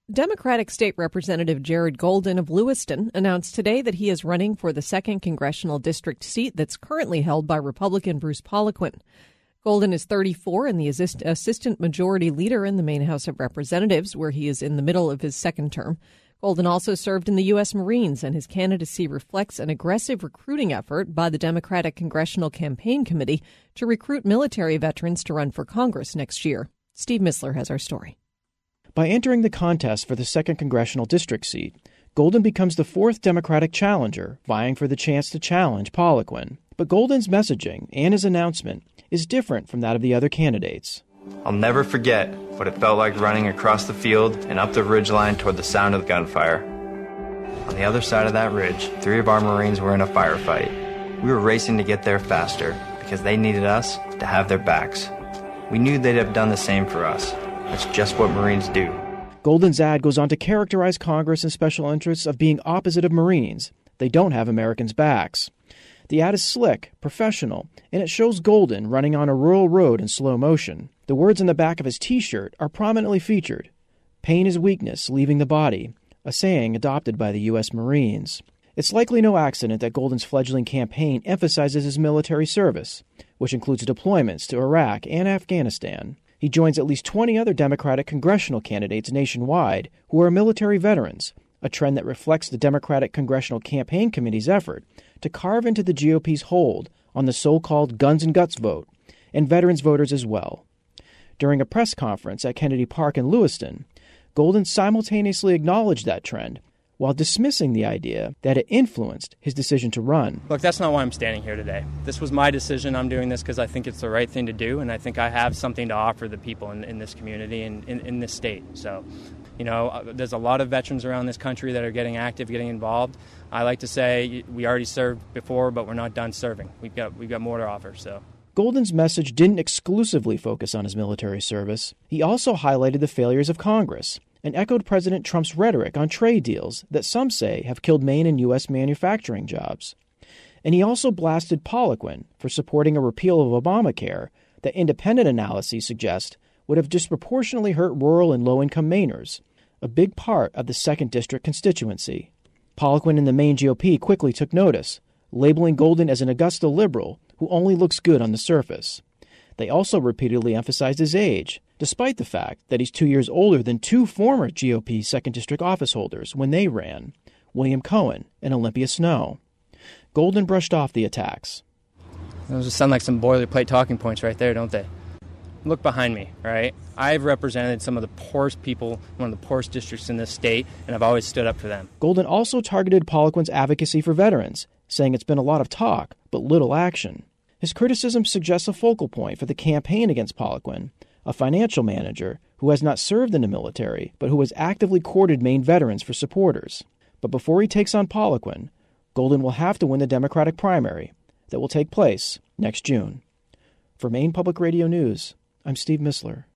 Democratic State Representative Jared Golden of Lewiston announced today that he is running for the 2nd Congressional District seat that's currently held by Republican Bruce Poliquin. Golden is 34 and the Assistant Majority Leader in the Maine House of Representatives, where he is in the middle of his second term. Golden also served in the U.S. Marines, and his candidacy reflects an aggressive recruiting effort by the Democratic Congressional Campaign Committee to recruit military veterans to run for Congress next year. Steve Missler has our story. By entering the contest for the 2nd Congressional District seat, Golden becomes the 4th Democratic challenger, vying for the chance to challenge Poliquin. But Golden's messaging and his announcement is different from that of the other candidates. I'll never forget what it felt like running across the field and up the ridgeline toward the sound of gunfire. On the other side of that ridge, 3 of our Marines were in a firefight. We were racing to get there faster because they needed us to have their backs. We knew they'd have done the same for us. That's just what Marines do. Golden's ad goes on to characterize Congress and special interests of being opposite of Marines. They don't have Americans' backs. The ad is slick, professional, and it shows Golden running on a rural road in slow motion. The words on the back of his T-shirt are prominently featured. Pain is weakness, leaving the body, a saying adopted by the U.S. Marines. It's likely no accident that Golden's fledgling campaign emphasizes his military service, which includes deployments to Iraq and Afghanistan. He joins at least 20 other Democratic congressional candidates nationwide who are military veterans, a trend that reflects the Democratic Congressional Campaign Committee's effort to carve into the GOP's hold on the so-called guns and guts vote, and veterans voters as well. During a press conference at Kennedy Park in Lewiston, Golden simultaneously acknowledged that trend while dismissing the idea that it influenced his decision to run. Look, that's not why I'm standing here today. This was my decision. I'm doing this because I think it's the right thing to do, and I think I have something to offer the people in this community and in this state. So, there's a lot of veterans around this country that are getting active, getting involved. I like to say we already served before, but we're not done serving. We've got more to offer. So. Golden's message didn't exclusively focus on his military service. He also highlighted the failures of Congress and echoed President Trump's rhetoric on trade deals that some say have killed Maine and U.S. manufacturing jobs. And he also blasted Poliquin for supporting a repeal of Obamacare that independent analyses suggest would have disproportionately hurt rural and low-income Mainers, a big part of the 2nd District constituency. Poliquin and the Maine GOP quickly took notice, labeling Golden as an Augusta liberal who only looks good on the surface. They also repeatedly emphasized his age, despite the fact that he's 2 years older than 2 former GOP 2nd District office holders when they ran, William Cohen and Olympia Snowe. Golden brushed off the attacks. Those just sound like some boilerplate talking points right there, don't they? Look behind me, right? I've represented some of the poorest people, one of the poorest districts in this state, and I've always stood up for them. Golden also targeted Poliquin's advocacy for veterans, saying it's been a lot of talk, but little action. His criticism suggests a focal point for the campaign against Poliquin, a financial manager who has not served in the military, but who has actively courted Maine veterans for supporters. But before he takes on Poliquin, Golden will have to win the Democratic primary that will take place next June. For Maine Public Radio News, I'm Steve Missler.